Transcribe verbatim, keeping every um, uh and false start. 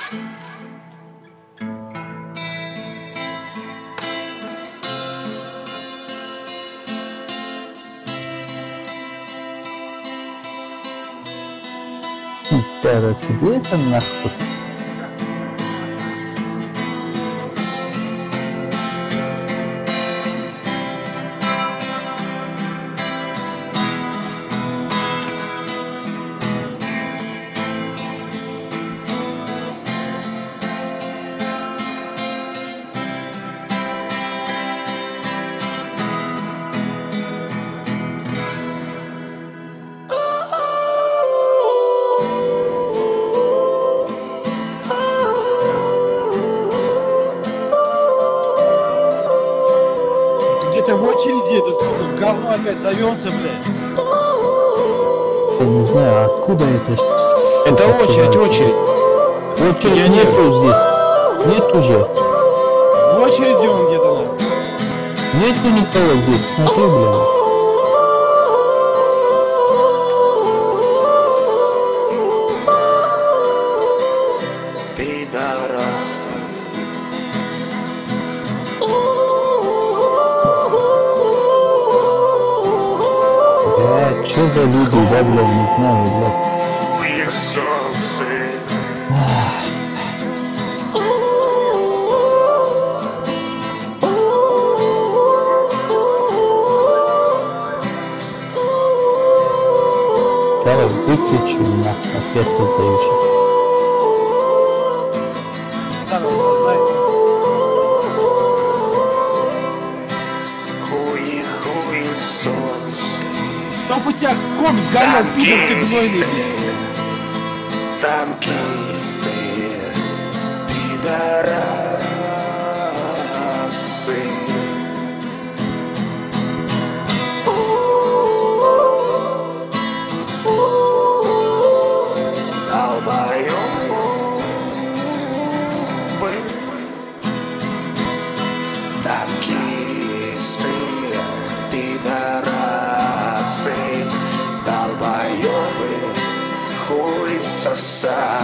Teraz, где это нахуй? В очереди этот сука, говно опять завелся, блядь. Я не знаю, откуда это. Это очередь, очередь. Очередь Я нету не... здесь. Нет уже. В очереди он где-то там. Нету никого здесь, смотри, блядь. Что за люди, да, блядь, не знаю, блядь. Давай, выключи, нахуй, опять создаю сейчас. Чтоб у тебя ком сгорел, пидор ты гнойный, блядь. Танкисты, пидорасы. Долбоёбы. Танкисты, пидорасы. Долбоёбы, хуй сосать.